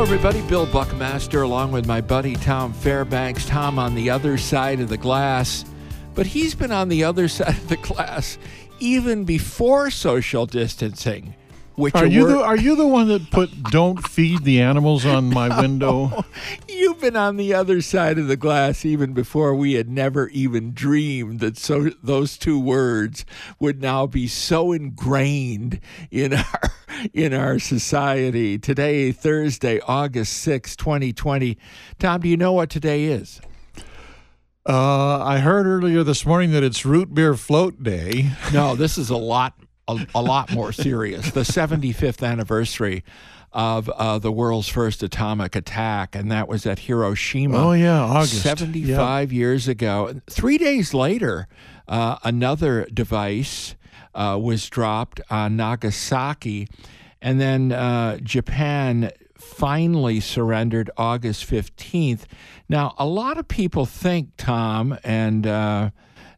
everybody. Bill Buckmaster along with my buddy Tom Fairbanks. Tom on the other side of the glass. But he's been on the other side of the glass even before social distancing. Which are you the one that put "don't feed the animals" on my window? You've been on the other side of the glass even before we had never even dreamed that those two words would now be so ingrained in our society. Today, Thursday, August 6, 2020. Tom, do you know what today is? I heard earlier this morning that it's Root Beer Float Day. No, this is a lot more serious. The 75th anniversary of the world's first atomic attack, and that was at Hiroshima. Oh, yeah, August. 75 years ago. 3 days later, another device was dropped on Nagasaki, and then Japan finally surrendered August 15th. Now, a lot of people think, Tom, and that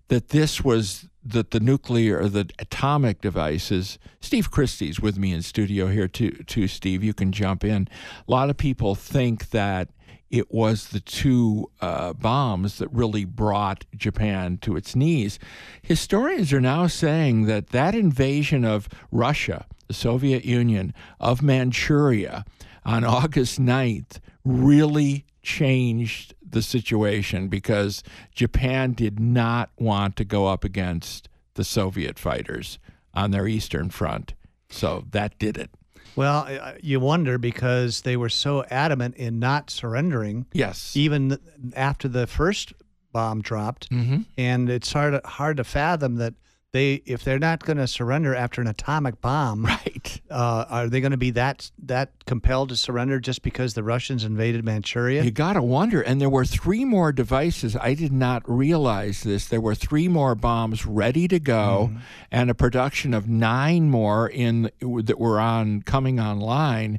the nuclear or the atomic devices. Steve Christie's with me in studio here too, Steve. You can jump in. A lot of people think that it was the two bombs that really brought Japan to its knees. Historians are now saying that invasion of Russia, the Soviet Union, of Manchuria on August 9th really changed the situation because Japan did not want to go up against the Soviet fighters on their Eastern Front. So that did it. Well, you wonder because they were so adamant in not surrendering. Yes. Even after the first bomb dropped. Mm-hmm. And it's hard to fathom that if they're not going to surrender after an atomic bomb, right? Are they going to be that compelled to surrender just because the Russians invaded Manchuria? You got to wonder. And there were 3 more devices. I did not realize this. There were 3 more bombs ready to go, and a production of 9 more that were coming online.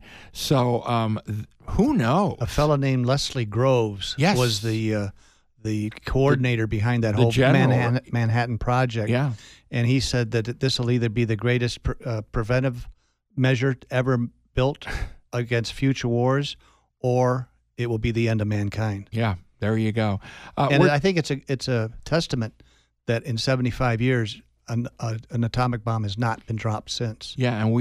So who knows? A fellow named Leslie Groves was the coordinator behind that whole Manhattan Project. Yeah. And he said that this will either be the greatest preventive measure ever built against future wars, or it will be the end of mankind. Yeah, there you go. And I think it's a testament that in 75 years, an atomic bomb has not been dropped since. Yeah, and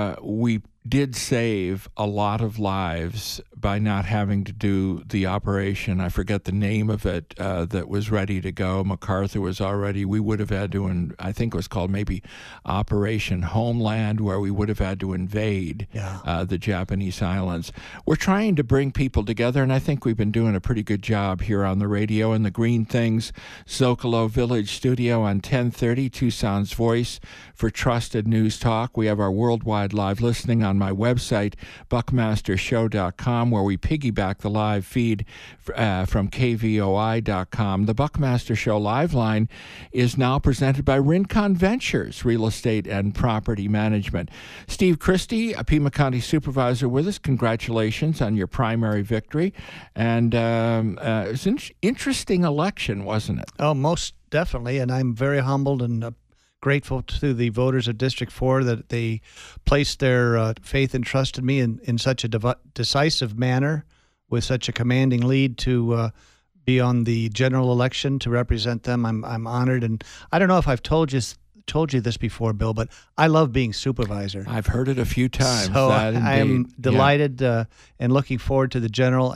we did save a lot of lives by not having to do the operation. I forget the name of it that was ready to go. MacArthur was already. We would have had to, and I think it was called maybe Operation Homeland, where we would have had to invade the Japanese islands. We're trying to bring people together, and I think we've been doing a pretty good job here on the radio in the Green Things Zocalo Village studio on 1030, Tucson's Voice for Trusted News Talk. We have our worldwide live listening on my website, buckmastershow.com, where we piggyback the live feed from kvoi.com. The Buckmaster Show live line is now presented by Rincon Ventures, Real Estate and Property Management. Steve Christie, a Pima County Supervisor with us. Congratulations on your primary victory. And it was an interesting election, wasn't it? Oh, most definitely. And I'm very humbled and grateful to the voters of District 4 that they placed their faith and trust in me in such a decisive manner with such a commanding lead to be on the general election to represent them. I'm honored, and I don't know if I've told you this before, Bill, but I love being supervisor. I've heard it a few times. So I'm delighted and looking forward to the general,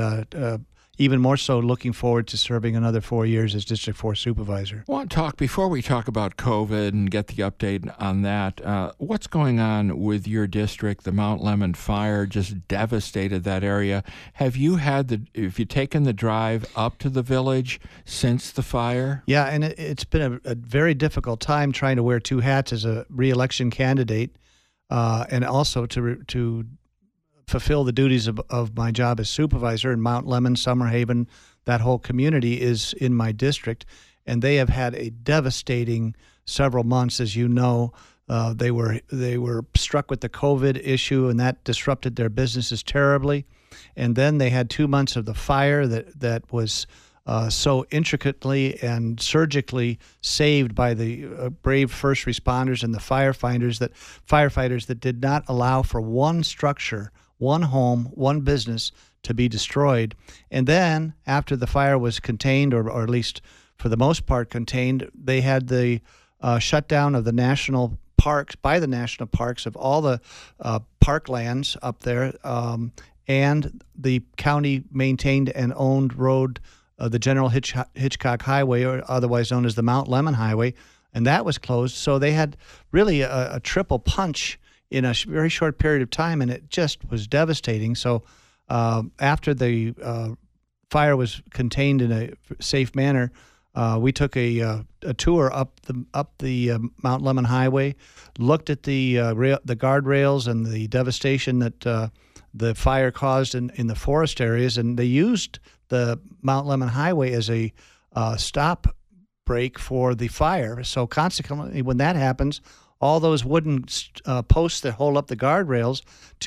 and even more so looking forward to serving another 4 years as District 4 supervisor. I want to talk, before we talk about COVID and get the update on that, what's going on with your district? The Mount Lemmon fire just devastated that area. Have you taken the drive up to the village since the fire? Yeah, and it's been a very difficult time trying to wear 2 hats as a re-election candidate, and also to fulfill the duties of my job as supervisor in Mount Lemmon, Summerhaven. That whole community is in my district, and they have had a devastating several months. As you know, they were struck with the COVID issue, and that disrupted their businesses terribly. And then they had 2 months of the fire that was so intricately and surgically saved by the brave first responders and the firefighters that did not allow for one structure, one home, one business to be destroyed. And then after the fire was contained, or at least for the most part contained, they had the shutdown of the national parks, by the national parks, of all the parklands up there, and the county maintained and owned road, the General Hitchcock Highway, or otherwise known as the Mount Lemmon Highway, and that was closed. So they had really a triple punch in a very short period of time, and it just was devastating. So after the fire was contained in a safe manner, we took a tour up the Mount Lemmon Highway, looked at the guardrails and the devastation that the fire caused in the forest areas, and they used the Mount Lemmon Highway as a stop break for the fire. So consequently, when that happens, all those wooden posts that hold up the guardrails,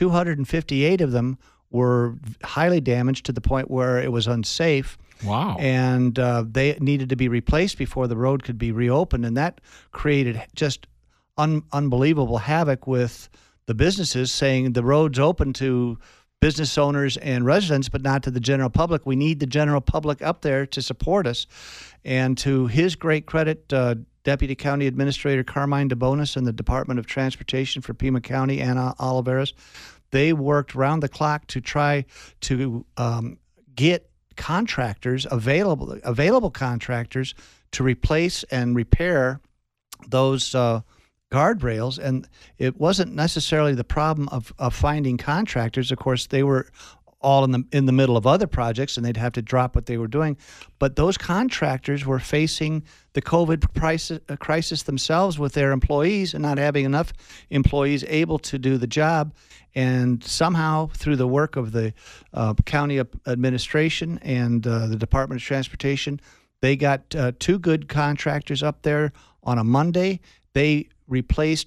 258 of them were highly damaged to the point where it was unsafe. Wow. And they needed to be replaced before the road could be reopened. And that created just unbelievable havoc with the businesses, saying the road's open to business owners and residents, but not to the general public. We need the general public up there to support us. And to his great credit, Deputy County Administrator Carmine DeBonis and the Department of Transportation for Pima County, Anna Oliveras, they worked round the clock to try to get contractors, available contractors, to replace and repair those guardrails. And it wasn't necessarily the problem of finding contractors. Of course, they were all in the middle of other projects, and they'd have to drop what they were doing. But those contractors were facing the COVID crisis themselves with their employees and not having enough employees able to do the job. And somehow, through the work of the county administration and the Department of Transportation, they got two good contractors up there on a Monday. They replaced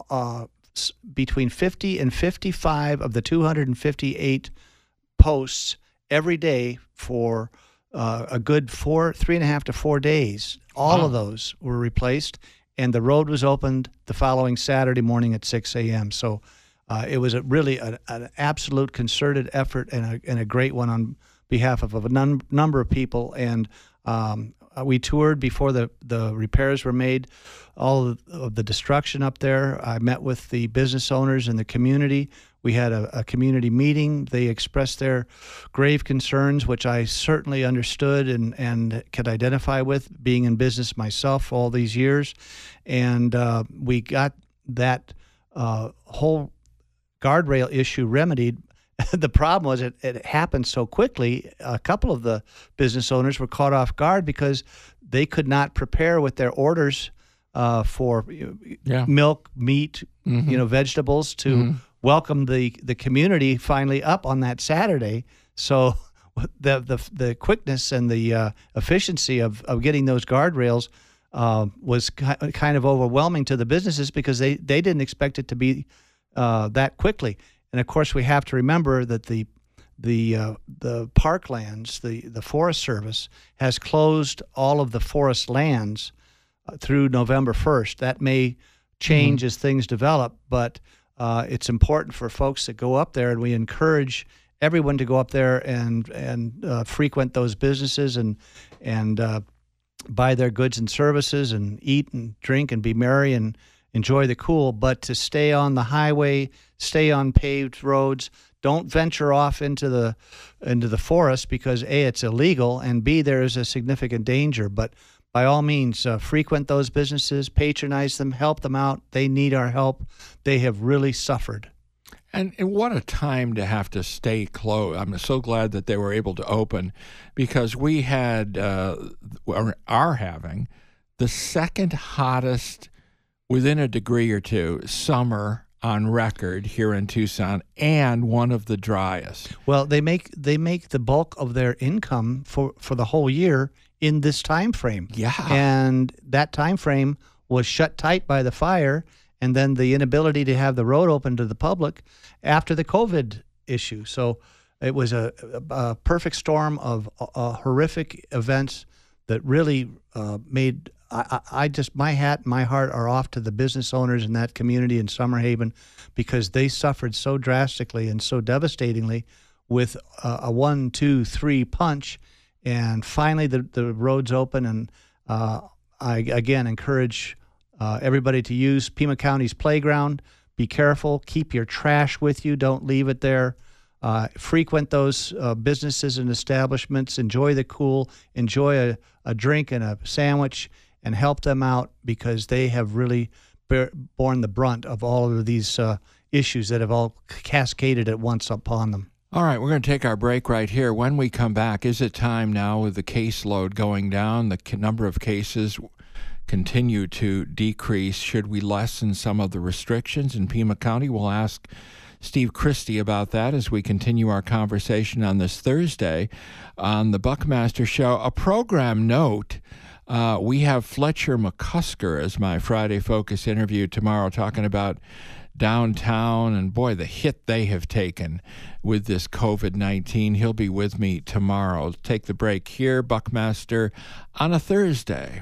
between 50 and 55 of the 258 posts every day for a good 3.5 to 4 days. All of those were replaced, and the road was opened the following Saturday morning at 6 a.m. So it was really an absolute concerted effort and a great one on behalf of a number of people. And we toured before the repairs were made, all of the destruction up there. I met with the business owners in the community. We had a community meeting. They expressed their grave concerns, which I certainly understood and could identify with, being in business myself all these years. And we got that whole guardrail issue remedied. The problem was it happened so quickly. A couple of the business owners were caught off guard because they could not prepare with their orders for milk, meat, vegetables to welcome the community finally up on that Saturday. So the quickness and the efficiency of getting those guardrails was kind of overwhelming to the businesses, because they didn't expect it to be that quickly. And of course, we have to remember that the parklands, the Forest Service, has closed all of the forest lands through November 1st. That may change as things develop, but it's important for folks that go up there, and we encourage everyone to go up there and frequent those businesses and buy their goods and services and eat and drink and be merry and enjoy the cool, but to stay on the highway, stay on paved roads. Don't venture off into the forest, because A, it's illegal, and B, there is a significant danger. But by all means, frequent those businesses, patronize them, help them out. They need our help. They have really suffered. And what a time to have to stay closed. I'm so glad that they were able to open, because we had, are having, the second hottest, within a degree or two, summer on record here in Tucson, and one of the driest. Well, they make the bulk of their income for the whole year in this time frame. Yeah. And that time frame was shut tight by the fire, and then the inability to have the road open to the public after the COVID issue. So it was a perfect storm of horrific events that really made I just, my hat and my heart are off to the business owners in that community in Summerhaven, because they suffered so drastically and so devastatingly with a 1, 2, 3 punch. And finally the road's open. And I, again, encourage everybody to use Pima County's playground. Be careful. Keep your trash with you. Don't leave it there. Frequent those businesses and establishments. Enjoy the cool. Enjoy a drink and a sandwich, and help them out, because they have really borne the brunt of all of these issues that have all cascaded at once upon them. All right, we're going to take our break right here. When we come back, is it time now, with the caseload going down, the number of cases continue to decrease? Should we lessen some of the restrictions in Pima County? We'll ask Steve Christie about that as we continue our conversation on this Thursday on the Buckmaster Show. A program note, we have Fletcher McCusker as my Friday Focus interview tomorrow, talking about downtown, and boy, the hit they have taken with this COVID-19. He'll be with me tomorrow. Take the break here, Buckmaster, on a Thursday.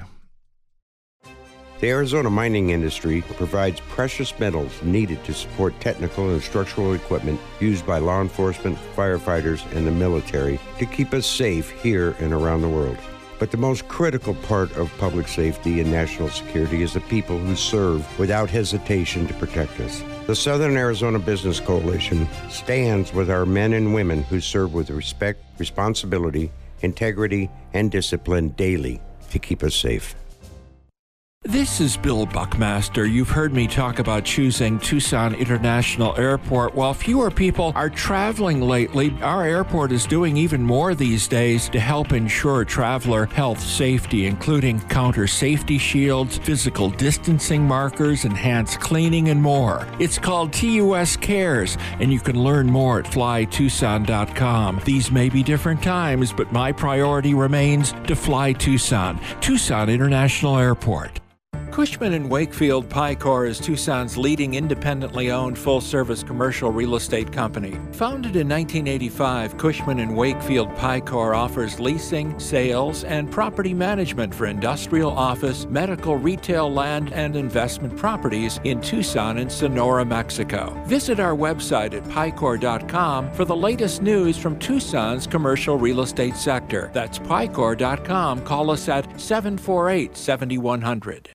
The Arizona mining industry provides precious metals needed to support technical and structural equipment used by law enforcement, firefighters, and the military to keep us safe here and around the world. But the most critical part of public safety and national security is the people who serve without hesitation to protect us. The Southern Arizona Business Coalition stands with our men and women who serve with respect, responsibility, integrity, and discipline daily to keep us safe. This is Bill Buckmaster. You've heard me talk about choosing Tucson International Airport. While fewer people are traveling lately, our airport is doing even more these days to help ensure traveler health safety, including counter safety shields, physical distancing markers, enhanced cleaning, and more. It's called TUS Cares, and you can learn more at flytucson.com. These may be different times, but my priority remains to fly Tucson. Tucson International Airport. Cushman & Wakefield Picor is Tucson's leading independently owned full-service commercial real estate company. Founded in 1985, Cushman & Wakefield Picor offers leasing, sales, and property management for industrial, office, medical, retail, land, and investment properties in Tucson and Sonora, Mexico. Visit our website at picor.com for the latest news from Tucson's commercial real estate sector. That's picor.com. Call us at 748-7100.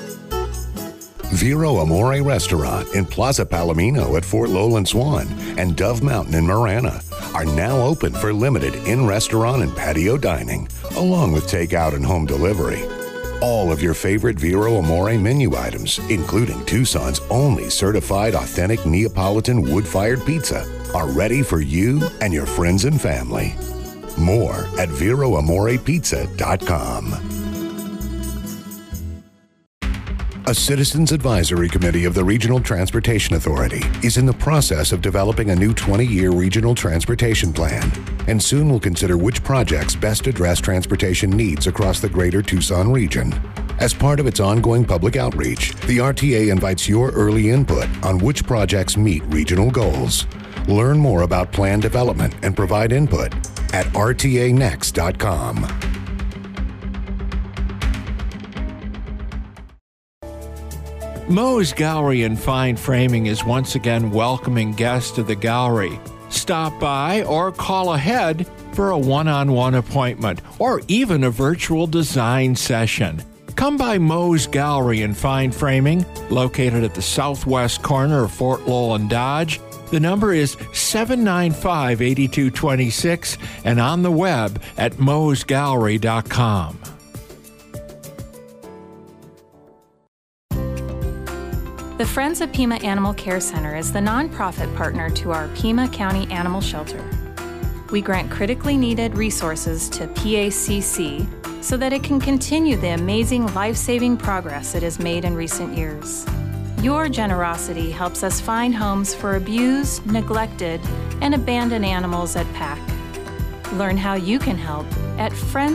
Vero Amore Restaurant in Plaza Palomino at Fort Lowell and Swan and Dove Mountain in Marana are now open for limited in-restaurant and patio dining, along with takeout and home delivery. All of your favorite Vero Amore menu items, including Tucson's only certified authentic Neapolitan wood-fired pizza, are ready for you and your friends and family. More at VeroAmorePizza.com. A Citizens Advisory Committee of the Regional Transportation Authority is in the process of developing a new 20-year regional transportation plan, and soon will consider which projects best address transportation needs across the greater Tucson region. As part of its ongoing public outreach, the RTA invites your early input on which projects meet regional goals. Learn more about plan development and provide input at rtanext.com. Moe's Gallery and Fine Framing is once again welcoming guests to the gallery. Stop by or call ahead for a one-on-one appointment or even a virtual design session. Come by Moe's Gallery and Fine Framing, located at the southwest corner of Fort Lowell and Dodge. The number is 795-8226 and on the web at moesgallery.com. The Friends of Pima Animal Care Center is the nonprofit partner to our Pima County Animal Shelter. We grant critically needed resources to PACC so that it can continue the amazing life-saving progress it has made in recent years. Your generosity helps us find homes for abused, neglected, and abandoned animals at PAC. Learn how you can help at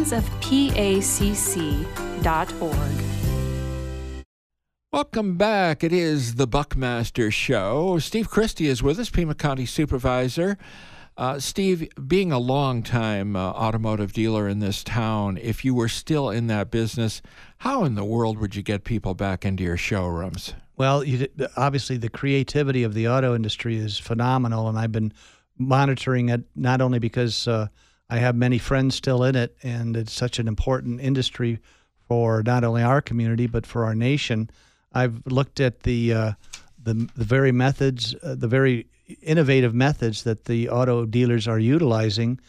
friendsofpacc.org. Welcome back. It is the Buckmaster Show. Steve Christie is with us, Pima County Supervisor. Steve, being a long-time automotive dealer in this town, if you were still in that business, how in the world would you get people back into your showrooms? Well, obviously the creativity of the auto industry is phenomenal, and I've been monitoring it not only because I have many friends still in it, and it's such an important industry for not only our community but for our nation. I've looked at the very methods, the very innovative methods that the auto dealers are utilizing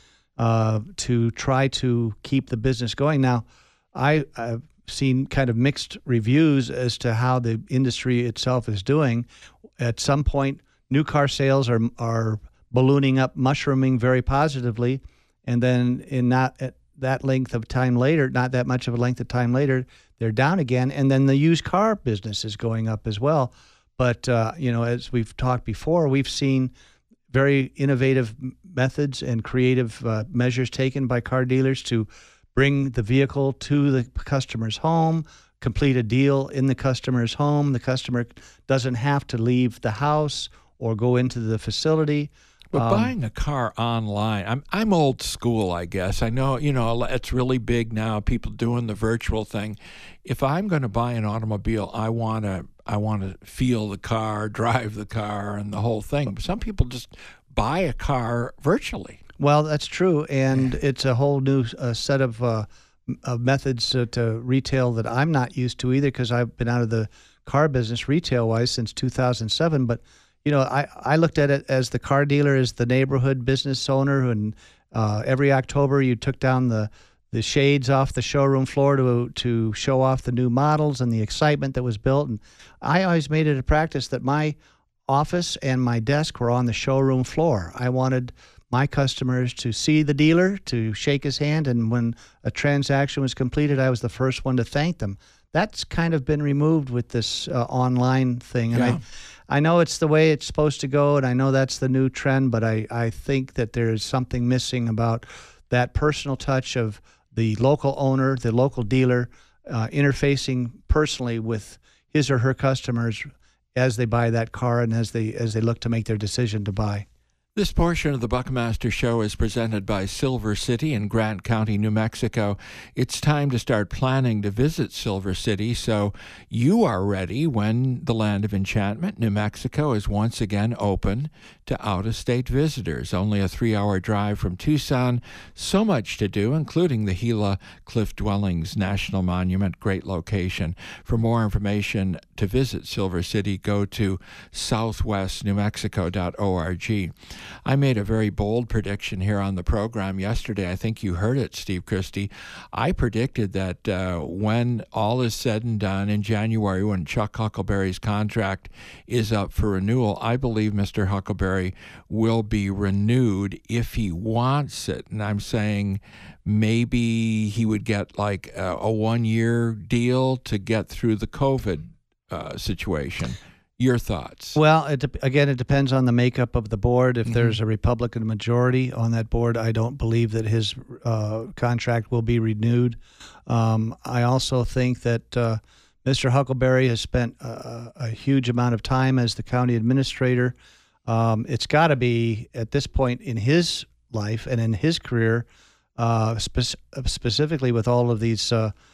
to try to keep the business going. Now, I've seen kind of mixed reviews as to how the industry itself is doing. At some point, new car sales are ballooning up, mushrooming very positively, and then in not that length of time later, not that much of a length of time later, they're down again, and then the used car business is going up as well. But as we've talked before, we've seen very innovative methods and creative measures taken by car dealers to bring the vehicle to the customer's home, complete a deal in the customer's home. The customer doesn't have to leave the house or go into the facility. But buying a car online, I'm old school, I guess. I know, it's really big now, people doing the virtual thing. If I'm going to buy an automobile, I want to feel the car, drive the car, and the whole thing. Some people just buy a car virtually. Well, that's true, and it's a whole new set of methods to retail that I'm not used to either, because I've been out of the car business retail-wise since 2007, but I looked at it as the car dealer, as the neighborhood business owner, and every October you took down the shades off the showroom floor to show off the new models and the excitement that was built. And I always made it a practice that my office and my desk were on the showroom floor. I wanted my customers to see the dealer, to shake his hand, and when a transaction was completed, I was the first one to thank them. That's kind of been removed with this online thing. And I know it's the way it's supposed to go, and I know that's the new trend, but I think that there is something missing about that personal touch of the local owner, the local dealer, interfacing personally with his or her customers as they buy that car and as they look to make their decision to buy. This portion of the Buckmaster Show is presented by Silver City in Grant County, New Mexico. It's time to start planning to visit Silver City so you are ready when the Land of Enchantment, New Mexico, is once again open to out-of-state visitors. Only a 3-hour drive from Tucson. So much to do, including the Gila Cliff Dwellings National Monument. Great location. For more information to visit Silver City, go to southwestnewmexico.org. I made a very bold prediction here on the program yesterday. I think you heard it, Steve Christie. I predicted that when all is said and done in January, when Chuck Huckleberry's contract is up for renewal, I believe Mr. Huckleberry will be renewed if he wants it. And I'm saying maybe he would get like a 1-year deal to get through the COVID situation. Your thoughts? Well, it depends on the makeup of the board. If there's a Republican majority on that board, I don't believe that his contract will be renewed. I also think that Mr. Huckleberry has spent a huge amount of time as the county administrator. It's got to be, at this point in his life and in his career, specifically with all of these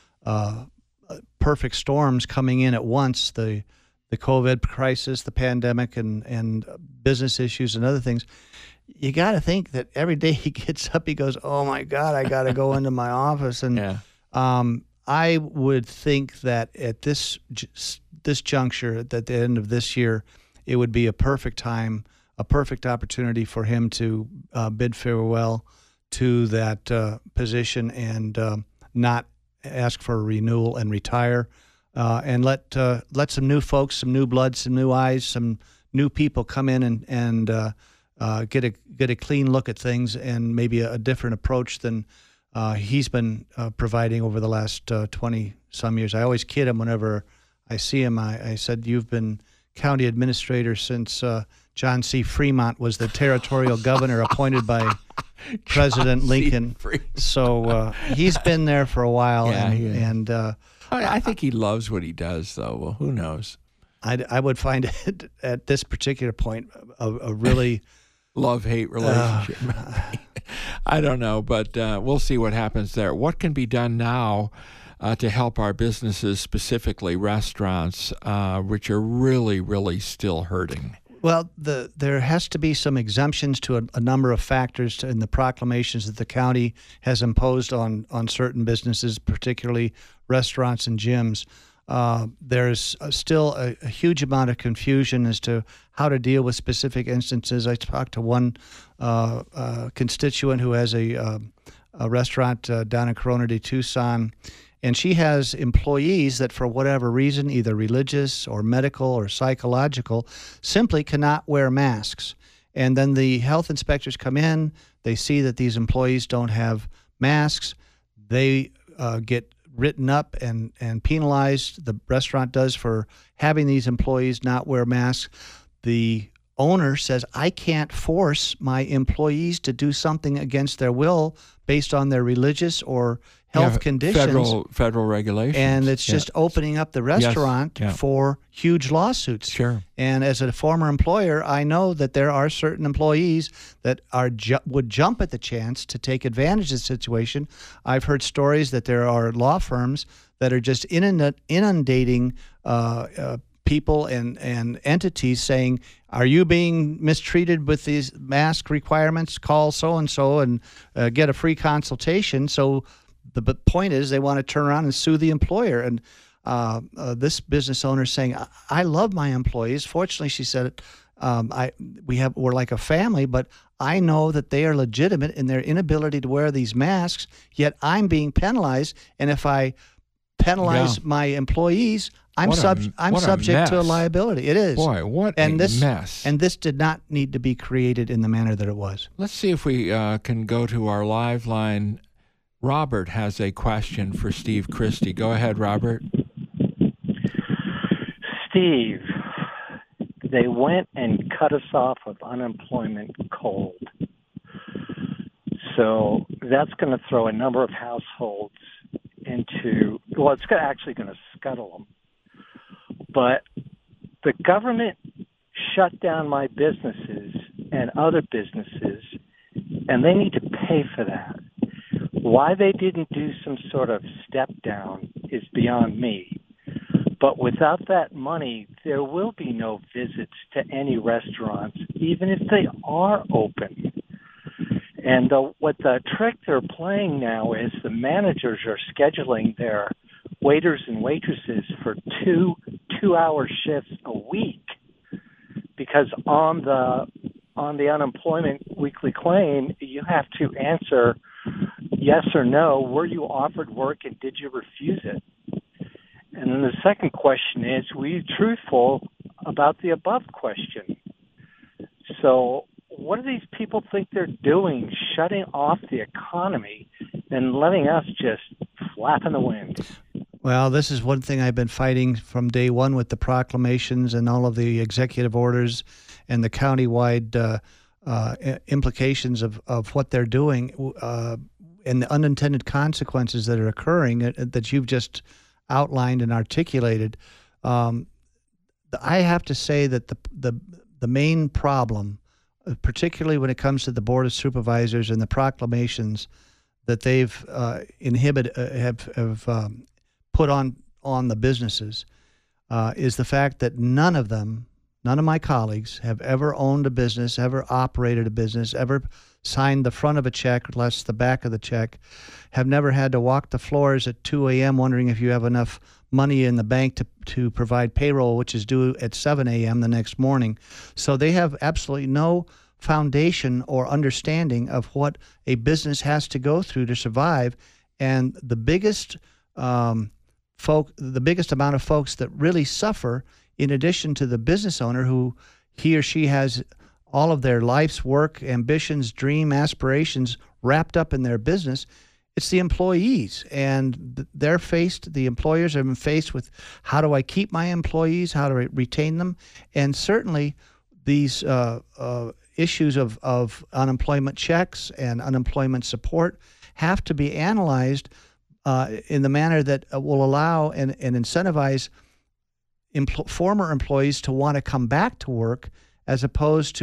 perfect storms coming in at once, the COVID crisis, the pandemic, and business issues and other things, you got to think that every day he gets up, he goes, oh, my God, I got to go into my office. And I would think that at this juncture, at the end of this year, it would be a perfect time, a perfect opportunity for him to bid farewell to that position and not ask for a renewal and retire. And let some new folks, some new blood, some new eyes, some new people come in and get a clean look at things and maybe a different approach than he's been providing over the last 20-some years. I always kid him whenever I see him. I said, you've been county administrator since John C. Fremont was the territorial governor appointed by President Lincoln. So he's been there for a while. I think he loves what he does, though. Well, who knows? I would find it at this particular point a really love-hate relationship. I don't know, but we'll see what happens there. What can be done now to help our businesses, specifically restaurants, which are really, really still hurting? Well, there has to be some exemptions to a number of factors in the proclamations that the county has imposed on certain businesses, particularly restaurants and gyms. There's still a huge amount of confusion as to how to deal with specific instances. I talked to one constituent who has a restaurant down in Corona de Tucson, and she has employees that, for whatever reason, either religious or medical or psychological, simply cannot wear masks. And then the health inspectors come in, they see that these employees don't have masks, they get written up and penalized. The restaurant does for having these employees not wear masks. The owner says, I can't force my employees to do something against their will based on their religious or health conditions. Federal regulations. And it's just opening up the restaurant for huge lawsuits. Sure. And as a former employer, I know that there are certain employees that would jump at the chance to take advantage of the situation. I've heard stories that there are law firms that are just inundating people and entities saying, are you being mistreated with these mask requirements? Call so-and-so and get a free consultation. So the point is they want to turn around and sue the employer. And this business owner is saying, I love my employees. Fortunately, she said, we're like a family, but I know that they are legitimate in their inability to wear these masks, yet I'm being penalized. And if I penalize my employees, I'm subject to a liability. It is. Boy, what a mess. And this did not need to be created in the manner that it was. Let's see if we can go to our live line. Robert has a question for Steve Christie. Go ahead, Robert. Steve, they went and cut us off of unemployment cold. So that's going to throw a number of households into, well, it's actually going to scuttle them. But the government shut down my businesses and other businesses, and they need to pay for that. Why they didn't do some sort of step down is beyond me. But without that money, there will be no visits to any restaurants, even if they are open. And what the trick they're playing now is the managers are scheduling their waiters and waitresses for two-hour shifts a week, because on the unemployment weekly claim, you have to answer yes or no. Were you offered work and did you refuse it? And then the second question is, were you truthful about the above question? So what do these people think they're doing, shutting off the economy and letting us just flap in the wind? Well, this is one thing I've been fighting from day one with the proclamations and all of the executive orders and the countywide implications of what they're doing and the unintended consequences that are occurring that you've just outlined and articulated. I have to say that the main problem, particularly when it comes to the Board of Supervisors and the proclamations that they've have put on the businesses, is the fact that none of my colleagues have ever owned a business, ever operated a business, ever signed the front of a check, less the back of the check, have never had to walk the floors at 2 a.m. wondering if you have enough money in the bank to provide payroll, which is due at 7 a.m. the next morning. So they have absolutely no foundation or understanding of what a business has to go through to survive. And the biggest amount of folks that really suffer, in addition to the business owner who he or she has all of their life's work, ambitions, dream, aspirations wrapped up in their business, it's the employees. And the employers have been faced with, how do I keep my employees, how do I retain them? And certainly these issues of unemployment checks and unemployment support have to be analyzed in the manner that will allow and incentivize former employees to want to come back to work, as opposed to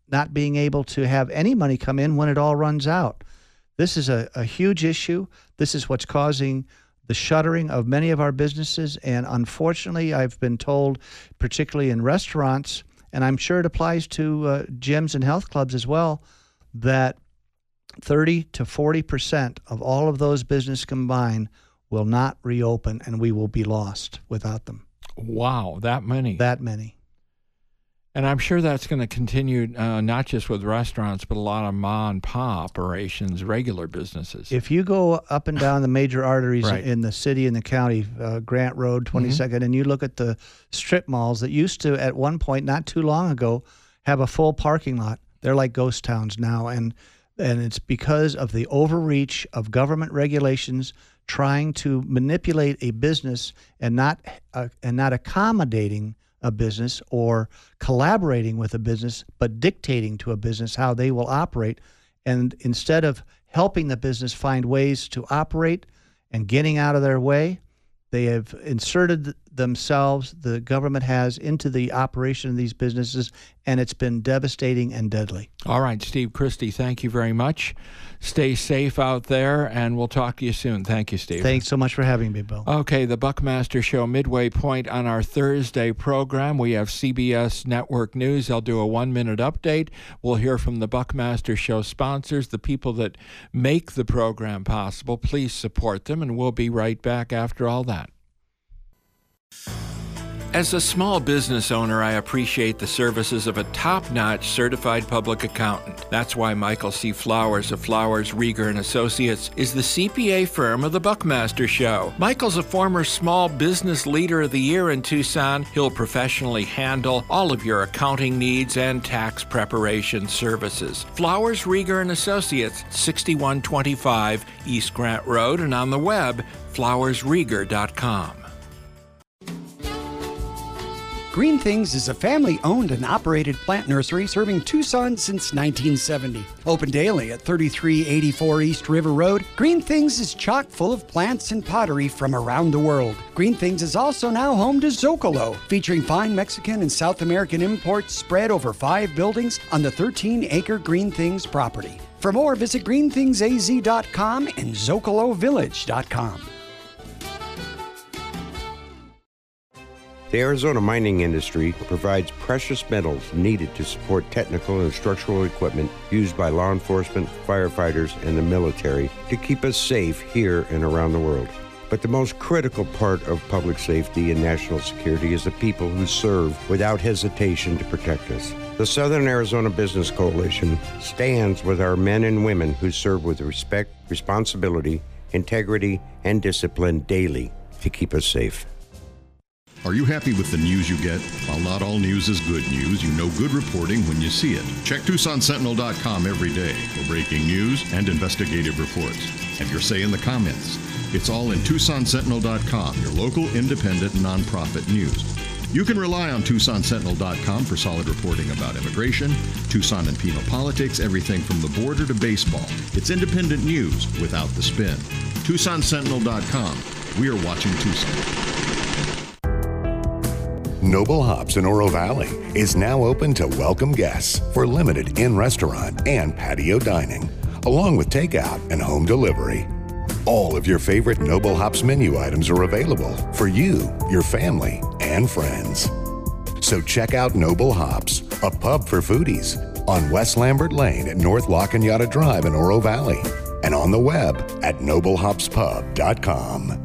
not being able to have any money come in when it all runs out. This is a huge issue. This is what's causing the shuttering of many of our businesses. And unfortunately, I've been told, particularly in restaurants, and I'm sure it applies to gyms and health clubs as well, that 30 to 40% of all of those businesses combined will not reopen, and we will be lost without them. Wow, that many. That many. And I'm sure that's going to continue, not just with restaurants, but a lot of ma and pa operations, regular businesses. If you go up and down the major arteries Right. in the city and the county, Grant Road, 22nd, and you look at the strip malls that used to, at one point, not too long ago, have a full parking lot, they're like ghost towns now. And it's because of the overreach of government regulations trying to manipulate a business and not accommodating a business or collaborating with a business, but dictating to a business how they will operate. And instead of helping the business find ways to operate and getting out of their way, they have inserted themselves, the government has, into the operation of these businesses, and it's been devastating and deadly. All right, Steve Christie, thank you very much. Stay safe out there, and we'll talk to you soon. Thank you, Steve. Thanks so much for having me, Bill. Okay, the Buckmaster Show midway point on our Thursday program. We have CBS Network News. They'll do a 1-minute update. We'll hear from the Buckmaster Show sponsors, the people that make the program possible. Please support them, and we'll be right back after all that. As a small business owner, I appreciate the services of a top-notch certified public accountant. That's why Michael C. Flowers of Flowers, Rieger & Associates is the CPA firm of the Buckmaster Show. Michael's a former Small Business Leader of the Year in Tucson. He'll professionally handle all of your accounting needs and tax preparation services. Flowers, Rieger & Associates, 6125 East Grant Road, and on the web, flowersrieger.com. Green Things is a family-owned and operated plant nursery serving Tucson since 1970. Open daily at 3384 East River Road, Green Things is chock full of plants and pottery from around the world. Green Things is also now home to Zocalo, featuring fine Mexican and South American imports spread over 5 buildings on the 13-acre Green Things property. For more, visit greenthingsaz.com and zocalovillage.com. The Arizona mining industry provides precious metals needed to support technical and structural equipment used by law enforcement, firefighters, and the military to keep us safe here and around the world. But the most critical part of public safety and national security is the people who serve without hesitation to protect us. The Southern Arizona Business Coalition stands with our men and women who serve with respect, responsibility, integrity, and discipline daily to keep us safe. Are you happy with the news you get? While not all news is good news, you know good reporting when you see it. Check TucsonSentinel.com every day for breaking news and investigative reports. Have your say in the comments. It's all in TucsonSentinel.com, your local independent nonprofit news. You can rely on TucsonSentinel.com for solid reporting about immigration, Tucson and Pima politics, everything from the border to baseball. It's independent news without the spin. TucsonSentinel.com. We are watching Tucson. Noble Hops in Oro Valley is now open to welcome guests for limited in-restaurant and patio dining, along with takeout and home delivery. All of your favorite Noble Hops menu items are available for you, your family, and friends. So check out Noble Hops, a pub for foodies, on West Lambert Lane at North La Cañada Drive in Oro Valley, and on the web at noblehopspub.com.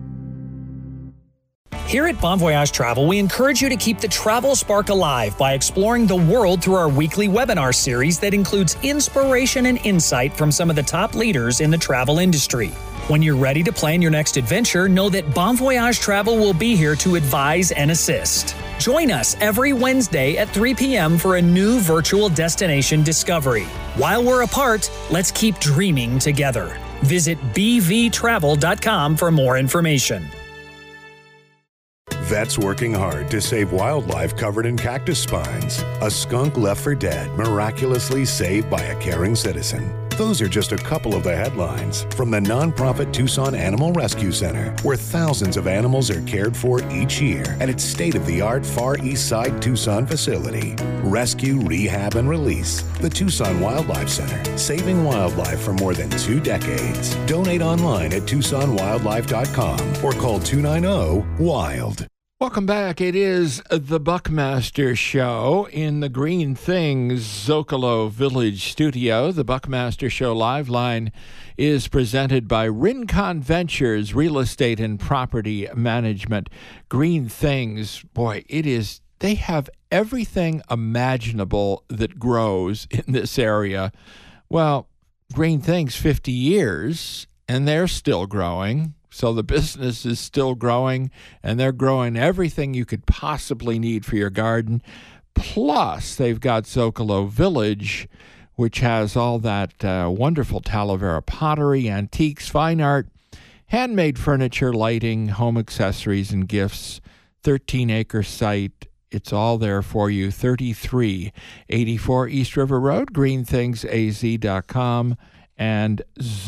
Here at Bon Voyage Travel, we encourage you to keep the travel spark alive by exploring the world through our weekly webinar series that includes inspiration and insight from some of the top leaders in the travel industry. When you're ready to plan your next adventure, know that Bon Voyage Travel will be here to advise and assist. Join us every Wednesday at 3 p.m. for a new virtual destination discovery. While we're apart, let's keep dreaming together. Visit bvtravel.com for more information. Vets working hard to save wildlife covered in cactus spines. A skunk left for dead, miraculously saved by a caring citizen. Those are just a couple of the headlines from the nonprofit Tucson Animal Rescue Center, where thousands of animals are cared for each year at its state-of-the-art Far East Side Tucson facility. Rescue, rehab, and release. The Tucson Wildlife Center, saving wildlife for more than 2 decades. Donate online at TucsonWildlife.com or call 290-WILD. Welcome back. It is the Buckmaster Show in the Green Things Zocalo Village studio. The Buckmaster Show live line is presented by Rincon Ventures Real Estate and Property Management. Green Things, boy, they have everything imaginable that grows in this area. Well, Green Things, 50 years, and they're still growing. So the business is still growing, and they're growing everything you could possibly need for your garden. Plus, they've got Zocalo Village, which has all that wonderful Talavera pottery, antiques, fine art, handmade furniture, lighting, home accessories, and gifts. 13-acre site. It's all there for you. 3384 East River Road, greenthingsaz.com. and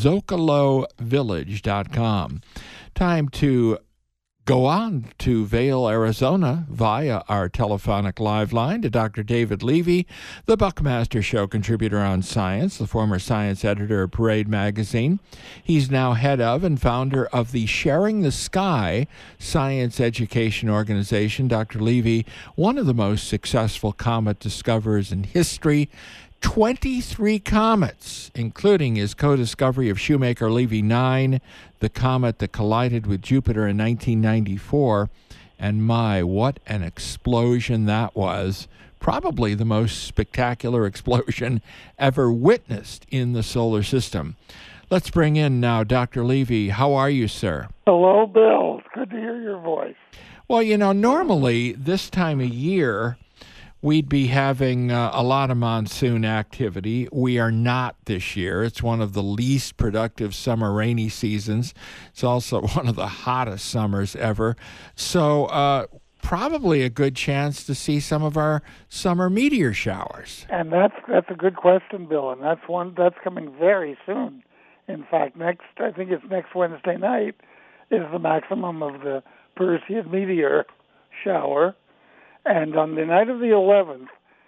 ZocaloVillage.com. Time to go on to Vail, Arizona, via our telephonic live line to Dr. David Levy, the Buckmaster Show contributor on science, the former science editor of Parade Magazine. He's now head of and founder of the Sharing the Sky Science Education Organization. Dr. Levy, one of the most successful comet discoverers in history, 23 comets, including his co-discovery of Shoemaker-Levy 9, the comet that collided with Jupiter in 1994. And my, what an explosion that was. Probably the most spectacular explosion ever witnessed in the solar system. Let's bring in now Dr. Levy. How are you, sir? Hello, Bill. It's good to hear your voice. Well, normally this time of year, we'd be having a lot of monsoon activity. We are not this year. It's one of the least productive summer rainy seasons. It's also one of the hottest summers ever. So probably a good chance to see some of our summer meteor showers. And that's a good question, Bill. And that's coming very soon. In fact, I think it's next Wednesday night is the maximum of the Perseid meteor shower. And on the night of the 11th,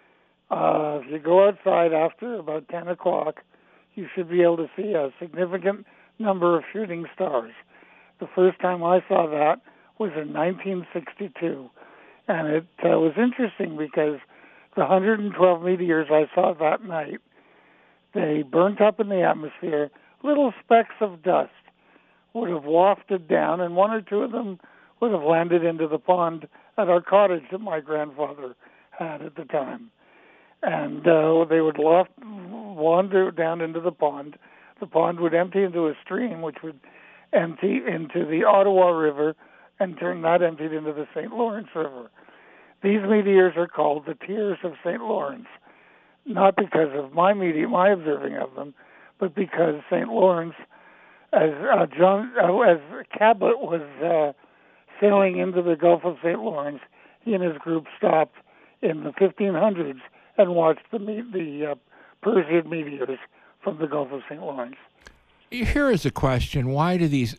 if you go outside after about 10 o'clock, you should be able to see a significant number of shooting stars. The first time I saw that was in 1962. And it was interesting because the 112 meteors I saw that night, they burnt up in the atmosphere. Little specks of dust would have wafted down, and one or two of them would have landed into the pond at our cottage that my grandfather had at the time. And they would wander down into the pond. The pond would empty into a stream, which would empty into the Ottawa River and turn that emptied into the St. Lawrence River. These meteors are called the Tears of St. Lawrence, not because of my observing of them, but because St. Lawrence, as Cabot was sailing into the Gulf of St. Lawrence, he and his group stopped in the 1500s and watched the Perseid meteors from the Gulf of St. Lawrence. Here is a question: Why does this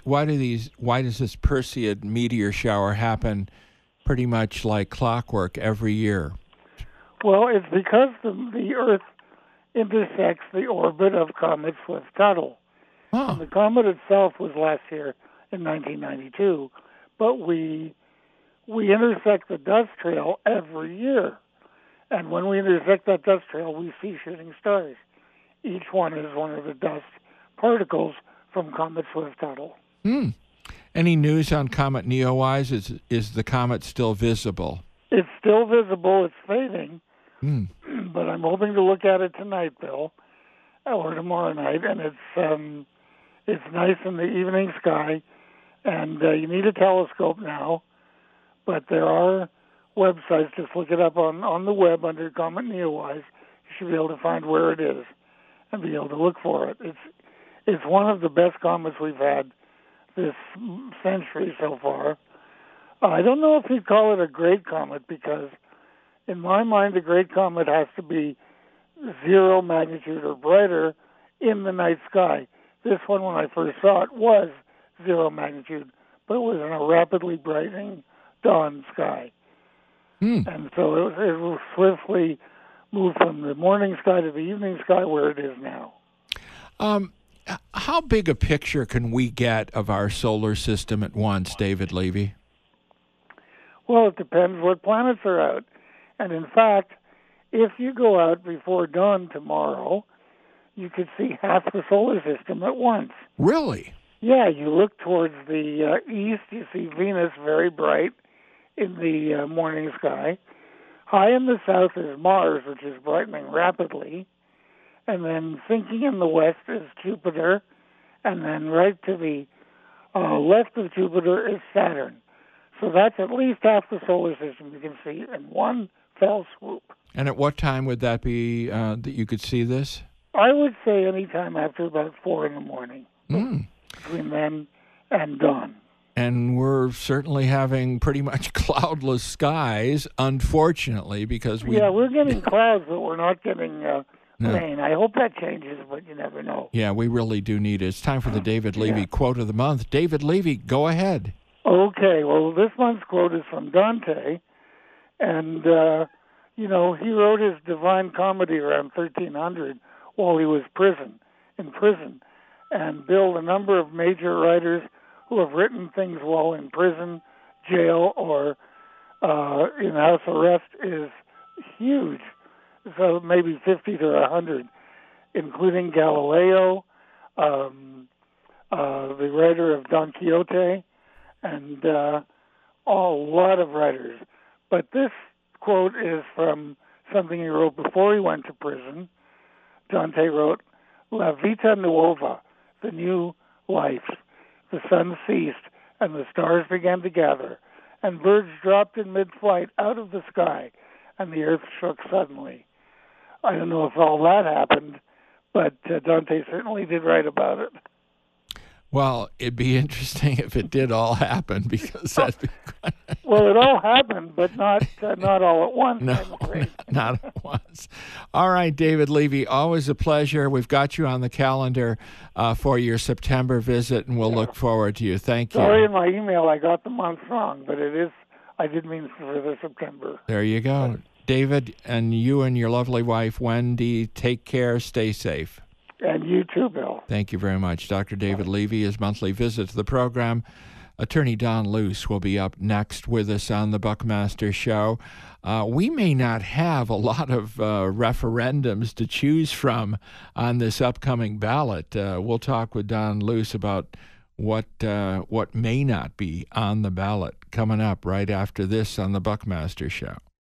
Perseid meteor shower happen pretty much like clockwork every year? Well, it's because the Earth intersects the orbit of Comet Swift-Tuttle. Oh. And the comet itself was last year in 1992. But we intersect the dust trail every year. And when we intersect that dust trail, we see shooting stars. Each one is one of the dust particles from Comet Swift-Tuttle. Any news on Comet Neowise? Is the comet still visible? It's still visible. It's fading. But I'm hoping to look at it tonight, Bill, or tomorrow night. And it's nice in the evening sky. And you need a telescope now, but there are websites. Just look it up on the web under Comet Neowise. You should be able to find where it is and be able to look for it. It's one of the best comets we've had this century so far. I don't know if you'd call it a great comet because, in my mind, a great comet has to be 0 magnitude or brighter in the night sky. This one, when I first saw it, was 0 magnitude, but it was in a rapidly brightening dawn sky. And so it will swiftly move from the morning sky to the evening sky where it is now. How big a picture can we get of our solar system at once, David Levy? Well, it depends what planets are out. And in fact, if you go out before dawn tomorrow, you could see half the solar system at once. Really? Yeah, you look towards the east, you see Venus very bright in the morning sky. High in the south is Mars, which is brightening rapidly. And then sinking in the west is Jupiter. And then right to the left of Jupiter is Saturn. So that's at least half the solar system you can see in one fell swoop. And at what time would that be that you could see this? I would say any time after about 4 in the morning. Between then and dawn. And we're certainly having pretty much cloudless skies, unfortunately, because we... Yeah, we're getting clouds, but we're not getting rain. I hope that changes, but you never know. Yeah, we really do need it. It's time for the David Levy quote of the month. David Levy, go ahead. Okay, well, this month's quote is from Dante, and, he wrote his Divine Comedy around 1300 while he was in prison, and billed a number of major writers who have written things while in prison, jail, or in house arrest is huge. So maybe 50 to 100, including Galileo, the writer of Don Quixote, and a lot of writers. But this quote is from something he wrote before he went to prison. Dante wrote, La vita nuova, the new life. The sun ceased, and the stars began to gather, and birds dropped in mid-flight out of the sky, and the earth shook suddenly. I don't know if all that happened, but Dante certainly did write about it. Well, it'd be interesting if it did all happen, because that'd be Well, it all happened, but not all at once. No, not at once. All right, David Levy, always a pleasure. We've got you on the calendar for your September visit, and we'll look forward to you. Thank you. Sorry, in my email I got the month wrong, but I did mean for the September. There you go. David, and you and your lovely wife, Wendy, take care, stay safe. And you too, Bill. Thank you very much. Dr. David Levy, his monthly visit to the program. Attorney Don Luce will be up next with us on the Buckmaster Show. We may not have a lot of referendums to choose from on this upcoming ballot. We'll talk with Don Luce about what may not be on the ballot coming up right after this on the Buckmaster Show.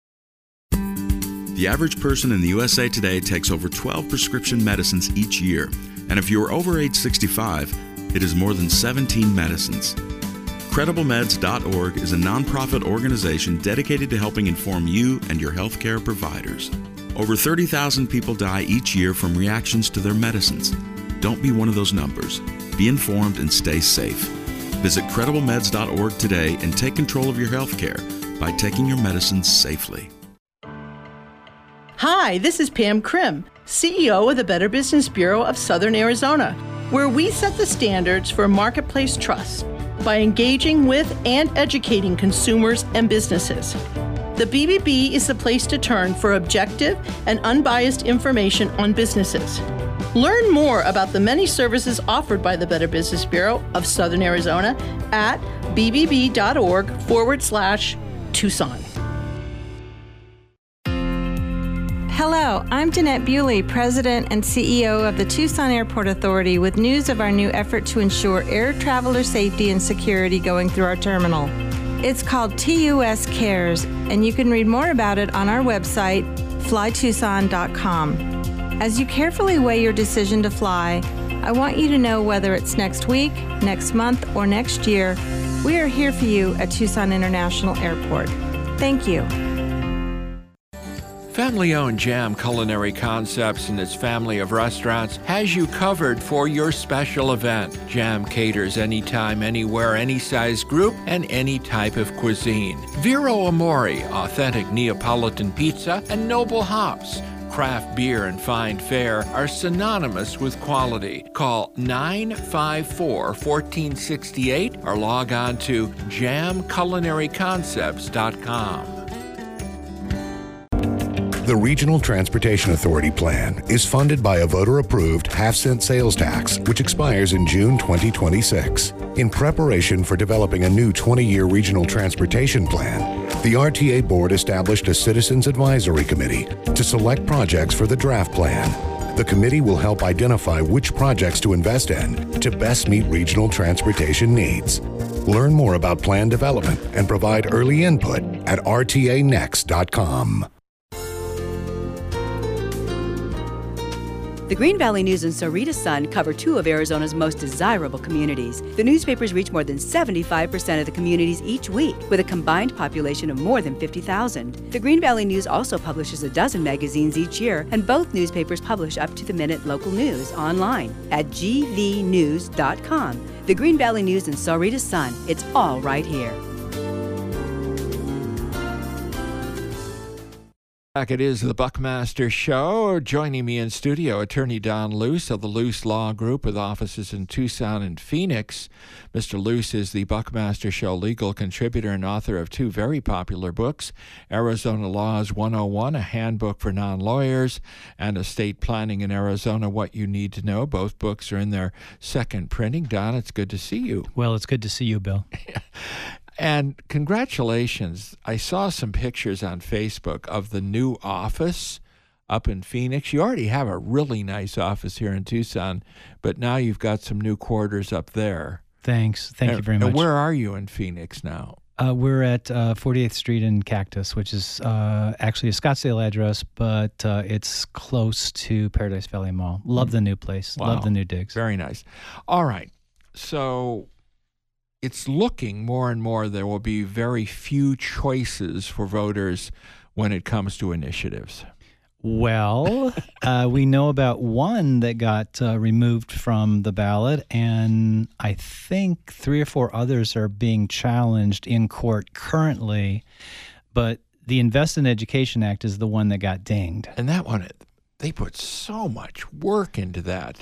The average person in the USA today takes over 12 prescription medicines each year. And if you're over age 65, it is more than 17 medicines. CredibleMeds.org is a nonprofit organization dedicated to helping inform you and your healthcare providers. Over 30,000 people die each year from reactions to their medicines. Don't be one of those numbers. Be informed and stay safe. Visit CredibleMeds.org today and take control of your healthcare by taking your medicines safely. Hi, this is Pam Krim, CEO of the Better Business Bureau of Southern Arizona, where we set the standards for marketplace trust by engaging with and educating consumers and businesses. The BBB is the place to turn for objective and unbiased information on businesses. Learn more about the many services offered by the Better Business Bureau of Southern Arizona at bbb.org/Tucson. Hello, I'm Jeanette Bewley, President and CEO of the Tucson Airport Authority, with news of our new effort to ensure air traveler safety and security going through our terminal. It's called TUS Cares, and you can read more about it on our website, flytucson.com. As you carefully weigh your decision to fly, I want you to know whether it's next week, next month, or next year, we are here for you at Tucson International Airport. Thank you. Family-owned Jam Culinary Concepts and its family of restaurants has you covered for your special event. Jam caters anytime, anywhere, any size group, and any type of cuisine. Vero Amore, authentic Neapolitan pizza, and Noble Hops, craft beer and fine fare are synonymous with quality. Call 954-1468 or log on to jamculinaryconcepts.com. The Regional Transportation Authority Plan is funded by a voter-approved half-cent sales tax, which expires in June 2026. In preparation for developing a new 20-year regional transportation plan, the RTA Board established a Citizens Advisory Committee to select projects for the draft plan. The committee will help identify which projects to invest in to best meet regional transportation needs. Learn more about plan development and provide early input at rtanext.com. The Green Valley News and Sahuarita Sun cover two of Arizona's most desirable communities. The newspapers reach more than 75% of the communities each week, with a combined population of more than 50,000. The Green Valley News also publishes a dozen magazines each year, and both newspapers publish up-to-the-minute local news online at gvnews.com. The Green Valley News and Sahuarita Sun, it's all right here. Back it is the Buckmaster Show. Joining me in studio, Attorney Don Luce of the Luce Law Group with offices in Tucson and Phoenix. Mr. Luce is the Buckmaster Show legal contributor and author of two very popular books, Arizona Laws 101, a handbook for non-lawyers, and Estate Planning in Arizona, What You Need to Know. Both books are in their second printing. Don, it's good to see you. Well, it's good to see you, Bill. And congratulations. I saw some pictures on Facebook of the new office up in Phoenix. You already have a really nice office here in Tucson, but now you've got some new quarters up there. Thanks. Thank you very much. And where are you in Phoenix now? We're at 48th Street in Cactus, which is actually a Scottsdale address, but it's close to Paradise Valley Mall. Love the new place. Wow. Love the new digs. Very nice. All right. So it's looking more and more there will be very few choices for voters when it comes to initiatives. Well, we know about one that got removed from the ballot, and I think 3 or 4 others are being challenged in court currently, but the Invest in Education Act is the one that got dinged. And that one, they put so much work into that.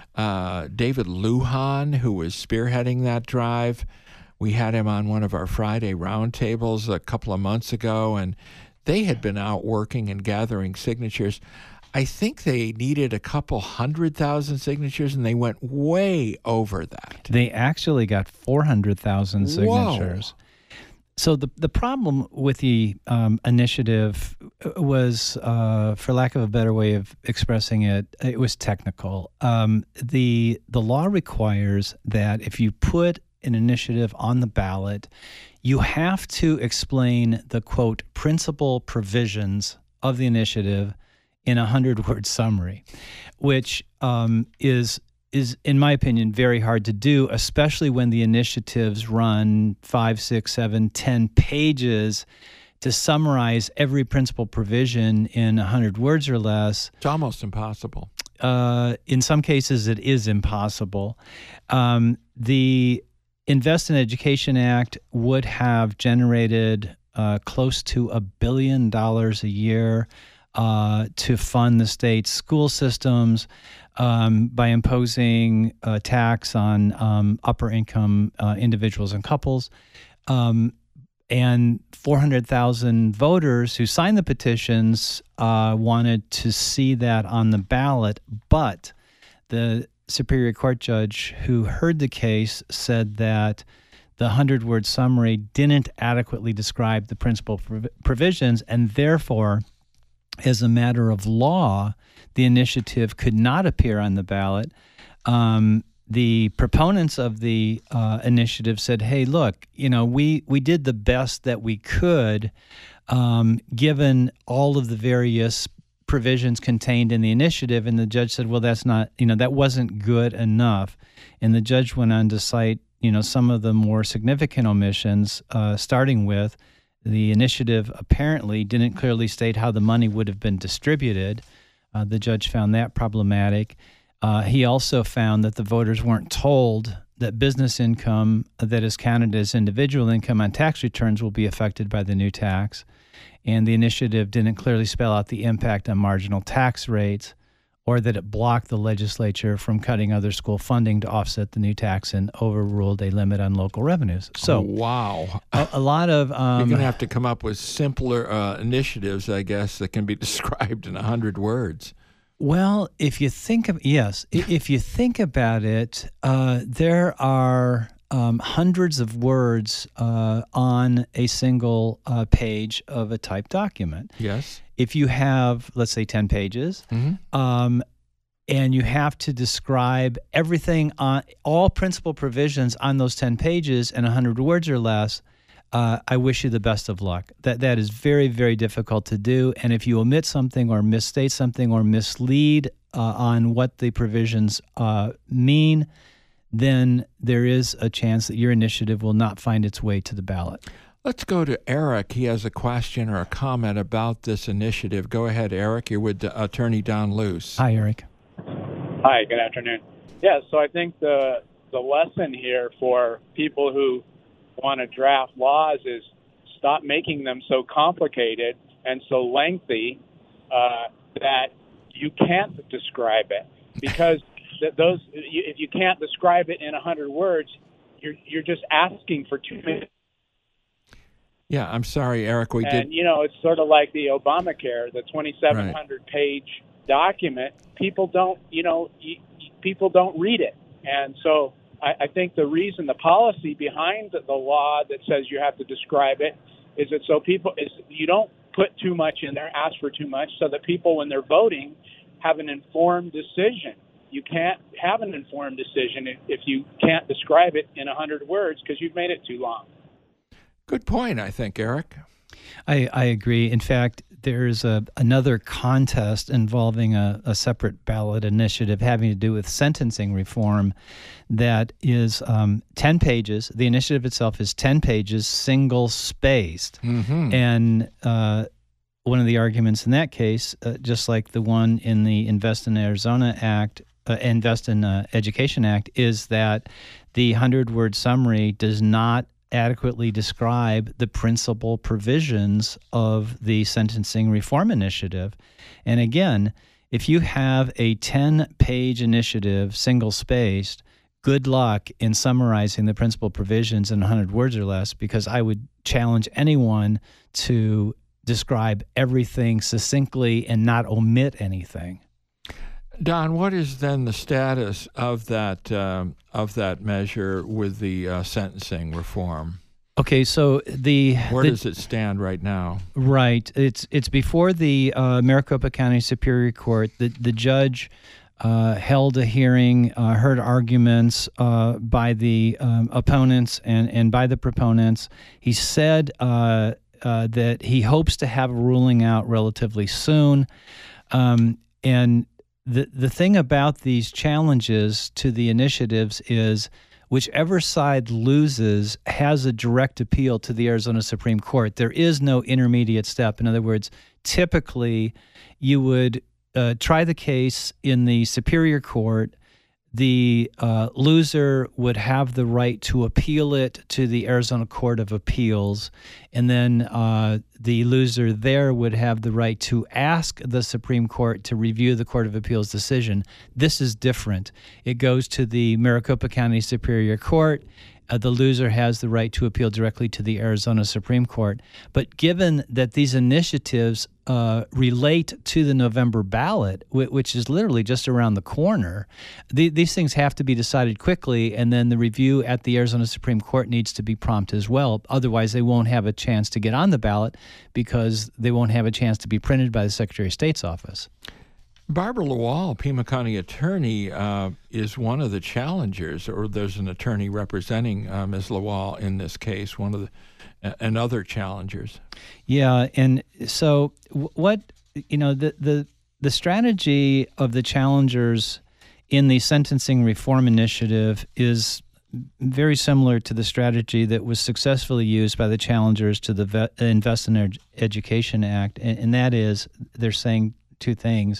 David Lujan, who was spearheading that drive, we had him on one of our Friday roundtables a couple of months ago, and they had been out working and gathering signatures. I think they needed a couple 100,000 signatures, and they went way over that. They actually got 400,000 signatures. Whoa. So the problem with the initiative was, for lack of a better way of expressing it, it was technical. The law requires that if you put an initiative on the ballot, you have to explain the, quote, principal provisions of the initiative in a 100-word summary, which is, in my opinion, very hard to do, especially when the initiatives run 5, 6, 7, 10 pages to summarize every principal provision in 100 words or less. It's almost impossible. In some cases, it is impossible. The Invest in Education Act would have generated close to $1 billion a year to fund the state's school systems by imposing a tax on upper-income individuals and couples. And 400,000 voters who signed the petitions wanted to see that on the ballot, but the Superior Court judge who heard the case said that the 100-word summary didn't adequately describe the principal provisions, and therefore, as a matter of law, the initiative could not appear on the ballot. The proponents of the initiative said, hey, look, we did the best that we could given all of the various provisions contained in the initiative. And the judge said, well, that's not, that wasn't good enough. And the judge went on to cite, some of the more significant omissions, starting with the initiative apparently didn't clearly state how the money would have been distributed. The judge found that problematic. He also found that the voters weren't told that business income that is counted as individual income on tax returns will be affected by the new tax. and the initiative didn't clearly spell out the impact on marginal tax rates, or that it blocked the legislature from cutting other school funding to offset the new tax and overruled a limit on local revenues. So, wow. A lot of... You're going to have to come up with simpler initiatives, I guess, that can be described in 100 words. Well, if you think of... Yes. If you think about it, there are hundreds of words on a single page of a typed document. Yes. If you have, let's say, 10 pages, and you have to describe everything on all principal provisions on those 10 pages in 100 words or less, I wish you the best of luck. That is very, very difficult to do. And if you omit something or misstate something or mislead on what the provisions mean, then there is a chance that your initiative will not find its way to the ballot. Let's go to Eric. He has a question or a comment about this initiative. Go ahead, Eric. You're with Attorney Don Luce. Hi, Eric. Hi, good afternoon. Yeah, so I think the lesson here for people who want to draft laws is stop making them so complicated and so lengthy that you can't describe it. Because if you can't describe it in 100 words, you're just asking for 2 minutes. Yeah, I'm sorry, Eric. And, it's sort of like the Obamacare, the 2,700-page document. People don't, people don't read it. And so I think the reason, the policy behind the law that says you have to describe it is that you don't put too much in there, ask for too much, so that people, when they're voting, have an informed decision. You can't have an informed decision if you can't describe it in 100 words because you've made it too long. Good point, I think, Eric. I agree. In fact, there's another contest involving a separate ballot initiative having to do with sentencing reform that is 10 pages. The initiative itself is 10 pages, single-spaced. Mm-hmm. And one of the arguments in that case, just like the one in the Invest in Arizona Act, Invest in Education Act, is that the 100-word summary does not adequately describe the principal provisions of the sentencing reform initiative. And again, if you have a 10-page initiative, single-spaced, good luck in summarizing the principal provisions in 100 words or less, because I would challenge anyone to describe everything succinctly and not omit anything. Don, what is then the status of that measure with the sentencing reform? Okay, so where does it stand right now? Right, it's before the Maricopa County Superior Court. The judge held a hearing, heard arguments by the opponents and by the proponents. He said that he hopes to have a ruling out relatively soon, and the thing about these challenges to the initiatives is whichever side loses has a direct appeal to the Arizona Supreme Court. There is no intermediate step. In other words, typically you would try the case in the Superior Court. The loser would have the right to appeal it to the Arizona Court of Appeals, and then the loser there would have the right to ask the Supreme Court to review the Court of Appeals decision. This is different. It goes to the Maricopa County Superior Court. The loser has the right to appeal directly to the Arizona Supreme Court. But given that these initiatives relate to the November ballot, which is literally just around the corner, these things have to be decided quickly, and then the review at the Arizona Supreme Court needs to be prompt as well. Otherwise, they won't have a chance to get on the ballot because they won't have a chance to be printed by the Secretary of State's office. Barbara Lawal, Pima County attorney, is one of the challengers, or there's an attorney representing Ms. Lawal in this case, one of and other challengers. Yeah, and so what the strategy of the challengers in the sentencing reform initiative is very similar to the strategy that was successfully used by the challengers to the Invest in Education Act, and that is they're saying two things,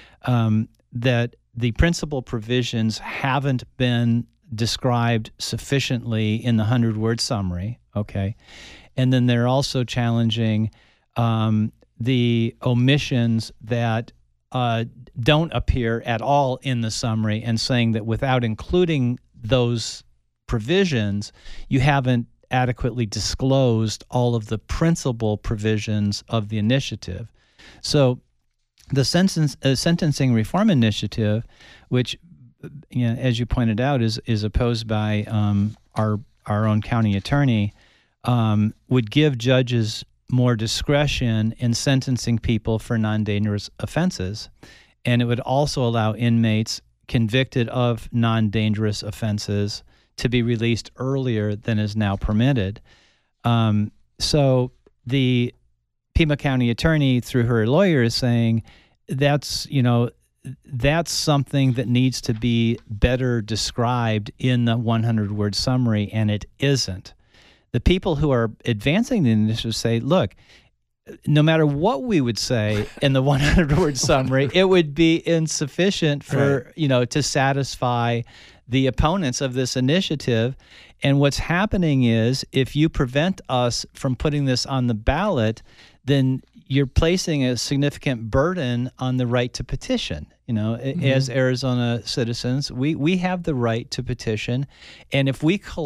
that the principal provisions haven't been described sufficiently in the 100-word summary, okay? And then they're also challenging the omissions that don't appear at all in the summary, and saying that without including those provisions, you haven't adequately disclosed all of the principal provisions of the initiative. So the Sentencing Reform Initiative, which, as you pointed out, is opposed by our own county attorney, would give judges more discretion in sentencing people for non-dangerous offenses. And it would also allow inmates convicted of non-dangerous offenses to be released earlier than is now permitted. So the Pima County attorney, through her lawyer, is saying that's something that needs to be better described in the 100-word summary, and it isn't. The people who are advancing the initiative say, look, no matter what we would say in the 100-word summary, it would be insufficient for, to satisfy the opponents of this initiative. And what's happening is, if you prevent us from putting this on the ballot, then you're placing a significant burden on the right to petition. As Arizona citizens, we have the right to petition. And if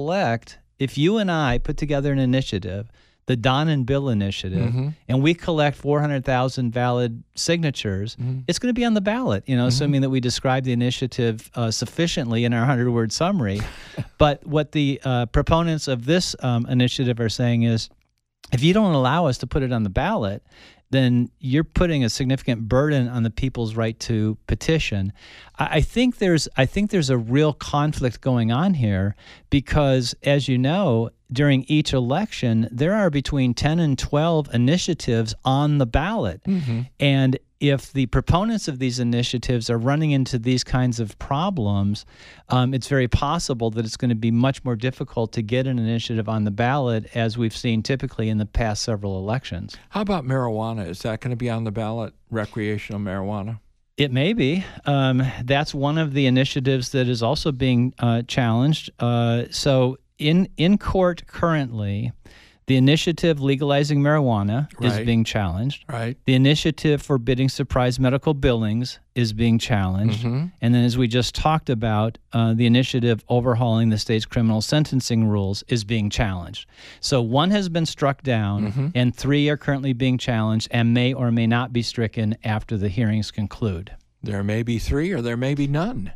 you and I put together an initiative, the Don and Bill initiative, and we collect 400,000 valid signatures, it's going to be on the ballot, assuming that we describe the initiative sufficiently in our 100-word summary. But what the proponents of this initiative are saying is, if you don't allow us to put it on the ballot, then you're putting a significant burden on the people's right to petition. I think there's a real conflict going on here, because, as you know, during each election, there are between 10 and 12 initiatives on the ballot. And if the proponents of these initiatives are running into these kinds of problems, it's very possible that it's going to be much more difficult to get an initiative on the ballot, as we've seen typically in the past several elections. How about marijuana? Is that going to be on the ballot, recreational marijuana? It may be. That's one of the initiatives that is also being challenged. So in court currently, the initiative legalizing marijuana is being challenged. Right. The initiative forbidding surprise medical billings is being challenged. And then, as we just talked about, the initiative overhauling the state's criminal sentencing rules is being challenged. So one has been struck down, and 3 are currently being challenged and may or may not be stricken after the hearings conclude. There may be 3 or there may be none.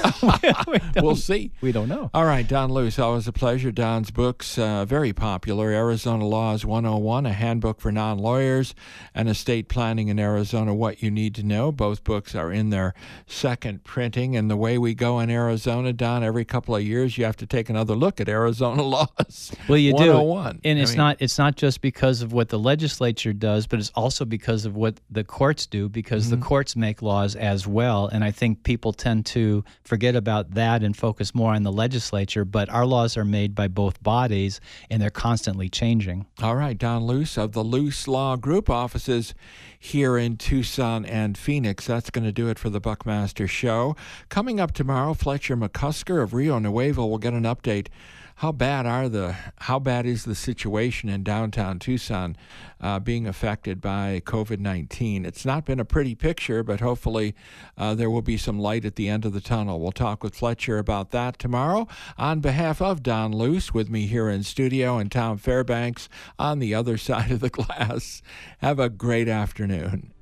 We'll see. We don't know. All right, Don Luce, always a pleasure. Don's books, very popular. Arizona Laws 101, a handbook for non-lawyers, and Estate Planning in Arizona, What You Need to Know. Both books are in their second printing. And the way we go in Arizona, Don, every couple of years you have to take another look at Arizona Laws. Well, you 101. And it's not just because of what the legislature does, but it's also because of what the courts do, because the courts make laws as well. And I think people tend to forget about that and focus more on the legislature, but our laws are made by both bodies, and they're constantly changing. All right, Don Luce of the Luce Law Group, offices here in Tucson and Phoenix. That's going to do it for the Buckmaster Show. Coming up tomorrow, Fletcher McCusker of Rio Nuevo will get an update. How bad is the situation in downtown Tucson being affected by COVID-19? It's not been a pretty picture, but hopefully there will be some light at the end of the tunnel. We'll talk with Fletcher about that tomorrow. On behalf of Don Luce, with me here in studio, and Tom Fairbanks on the other side of the glass, have a great afternoon.